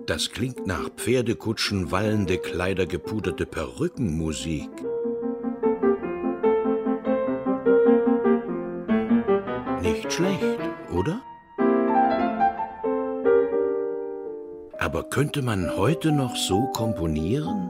Das klingt nach Pferdekutschen, wallende Kleider, gepuderte Perückenmusik. Nicht schlecht, oder? Aber könnte man heute noch so komponieren?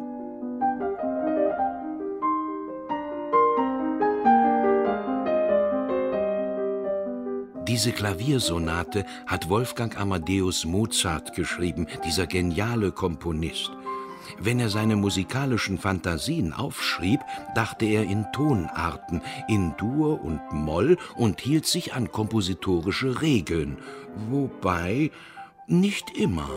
Diese Klaviersonate hat Wolfgang Amadeus Mozart geschrieben, dieser geniale Komponist. Wenn er seine musikalischen Fantasien aufschrieb, dachte er in Tonarten, in Dur und Moll und hielt sich an kompositorische Regeln. Wobei nicht immer.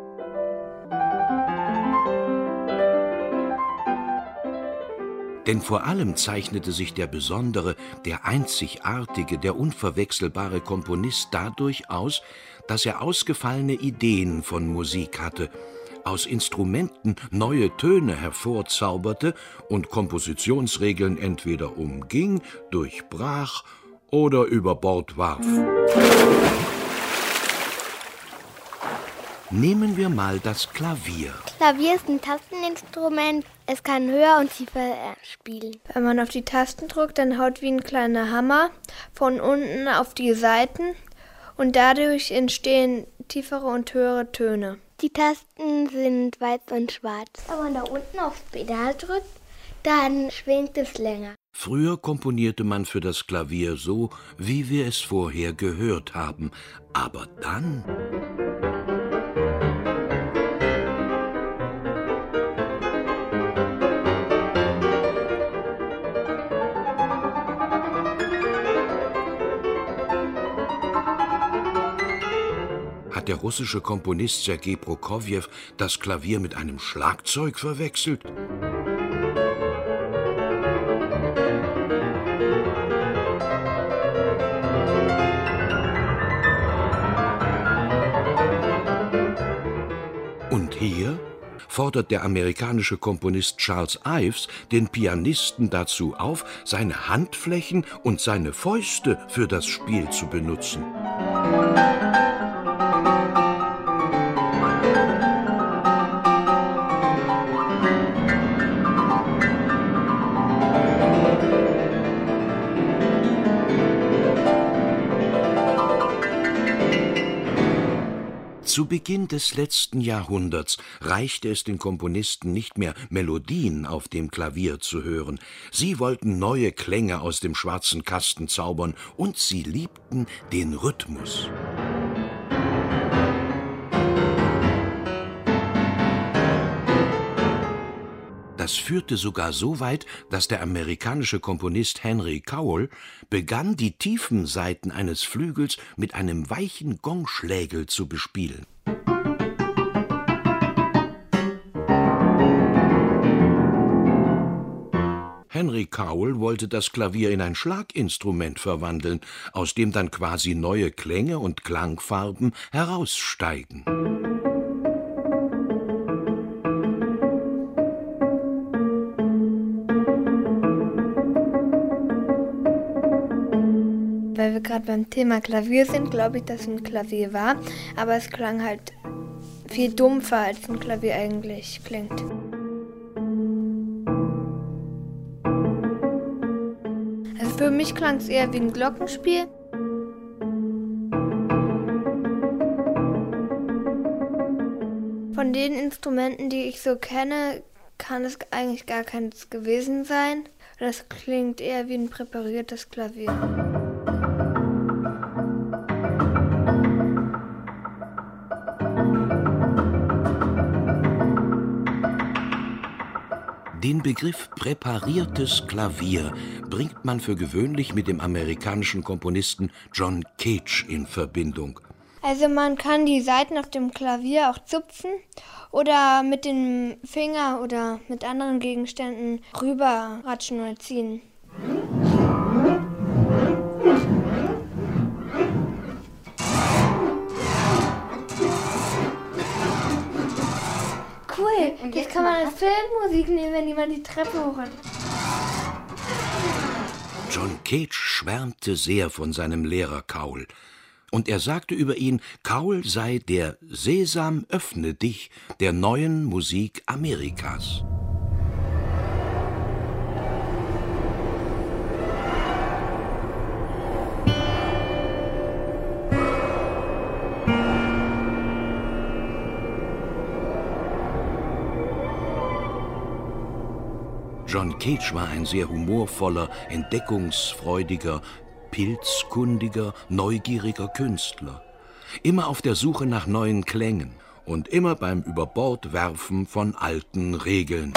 Denn vor allem zeichnete sich der besondere, der einzigartige, der unverwechselbare Komponist dadurch aus, dass er ausgefallene Ideen von Musik hatte, aus Instrumenten neue Töne hervorzauberte und Kompositionsregeln entweder umging, durchbrach oder über Bord warf. Nehmen wir mal das Klavier. Klavier ist ein Tasteninstrument. Es kann höher und tiefer spielen. Wenn man auf die Tasten drückt, dann haut wie ein kleiner Hammer von unten auf die Saiten und dadurch entstehen tiefere und höhere Töne. Die Tasten sind weiß und schwarz. Wenn man da unten aufs Pedal drückt, dann schwingt es länger. Früher komponierte man für das Klavier so, wie wir es vorher gehört haben. Aber dann... Hat der russische Komponist Sergei Prokofjew das Klavier mit einem Schlagzeug verwechselt? Und hier fordert der amerikanische Komponist Charles Ives den Pianisten dazu auf, seine Handflächen und seine Fäuste für das Spiel zu benutzen. Zu Beginn des letzten Jahrhunderts reichte es den Komponisten nicht mehr, Melodien auf dem Klavier zu hören. Sie wollten neue Klänge aus dem schwarzen Kasten zaubern und sie liebten den Rhythmus. Das führte sogar so weit, dass der amerikanische Komponist Henry Cowell begann, die tiefen Saiten eines Flügels mit einem weichen Gongschlägel zu bespielen. Henry Cowell wollte das Klavier in ein Schlaginstrument verwandeln, aus dem dann quasi neue Klänge und Klangfarben heraussteigen. Weil wir gerade beim Thema Klavier sind, glaube ich, dass es ein Klavier war, aber es klang halt viel dumpfer, als ein Klavier eigentlich klingt. Also für mich klang es eher wie ein Glockenspiel. Von den Instrumenten, die ich so kenne, kann es eigentlich gar keins gewesen sein. Das klingt eher wie ein präpariertes Klavier. Den Begriff präpariertes Klavier bringt man für gewöhnlich mit dem amerikanischen Komponisten John Cage in Verbindung. Also man kann die Saiten auf dem Klavier auch zupfen oder mit dem Finger oder mit anderen Gegenständen rüberratschen oder ziehen. Cool, jetzt kann man als Filmmusik nehmen, wenn jemand die Treppe hochrennt. John Cage schwärmte sehr von seinem Lehrer Cowell. Und er sagte über ihn, Kaul sei der Sesam, öffne dich der neuen Musik Amerikas. John Cage war ein sehr humorvoller, entdeckungsfreudiger, pilzkundiger, neugieriger Künstler. Immer auf der Suche nach neuen Klängen und immer beim Überbordwerfen von alten Regeln.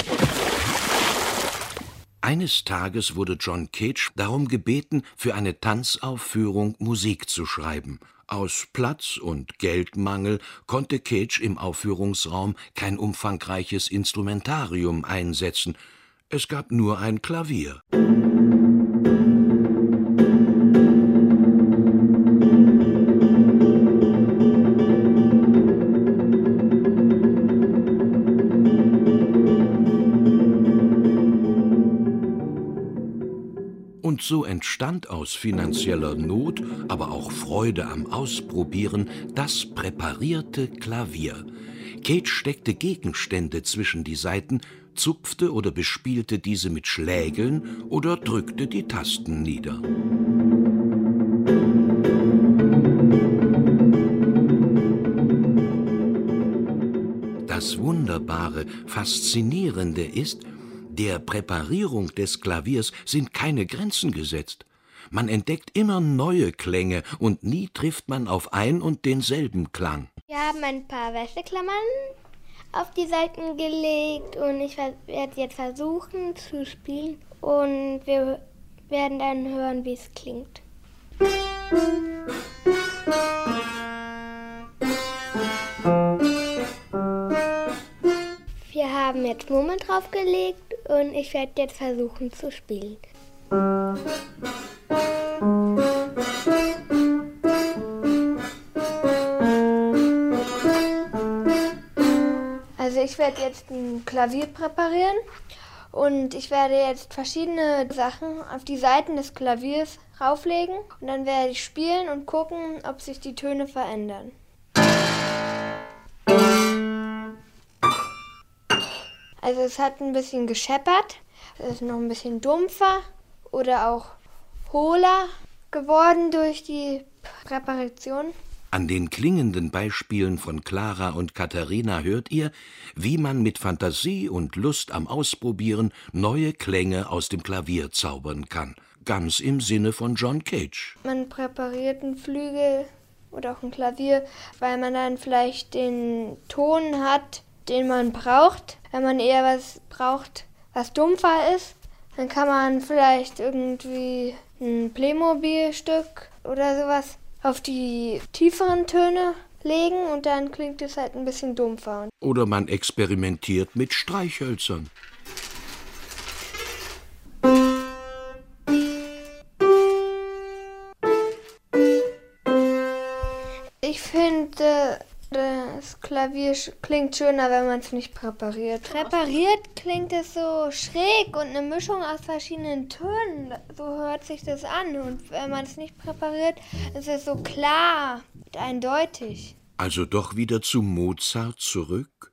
Eines Tages wurde John Cage darum gebeten, für eine Tanzaufführung Musik zu schreiben. Aus Platz- und Geldmangel konnte Cage im Aufführungsraum kein umfangreiches Instrumentarium einsetzen. Es gab nur ein Klavier. Und so entstand aus finanzieller Not, aber auch Freude am Ausprobieren, das präparierte Klavier. Cage steckte Gegenstände zwischen die Saiten, zupfte oder bespielte diese mit Schlägeln oder drückte die Tasten nieder. Das Wunderbare, Faszinierende ist, der Präparierung des Klaviers sind keine Grenzen gesetzt. Man entdeckt immer neue Klänge und nie trifft man auf ein und denselben Klang. Wir haben ein paar Wäscheklammern auf die Seiten gelegt und ich werde jetzt versuchen zu spielen und wir werden dann hören, wie es klingt. Wir haben jetzt Murmeln draufgelegt und ich werde jetzt versuchen zu spielen. Also ich werde jetzt ein Klavier präparieren und ich werde jetzt verschiedene Sachen auf die Seiten des Klaviers rauflegen und dann werde ich spielen und gucken, ob sich die Töne verändern. Also es hat ein bisschen gescheppert, es ist noch ein bisschen dumpfer oder auch hohler geworden durch die Präparation. An den klingenden Beispielen von Clara und Katharina hört ihr, wie man mit Fantasie und Lust am Ausprobieren neue Klänge aus dem Klavier zaubern kann. Ganz im Sinne von John Cage. Man präpariert einen Flügel oder auch ein Klavier, weil man dann vielleicht den Ton hat, den man braucht. Wenn man eher was braucht, was dumpfer ist, dann kann man vielleicht irgendwie ein Playmobil-Stück oder sowas auf die tieferen Töne legen und dann klingt es halt ein bisschen dumpfer. Oder man experimentiert mit Streichhölzern. Ich finde, das Klavier klingt schöner, wenn man es nicht präpariert. Präpariert klingt es so schräg und eine Mischung aus verschiedenen Tönen. So hört sich das an. Und wenn man es nicht präpariert, ist es so klar und eindeutig. Also doch wieder zu Mozart zurück?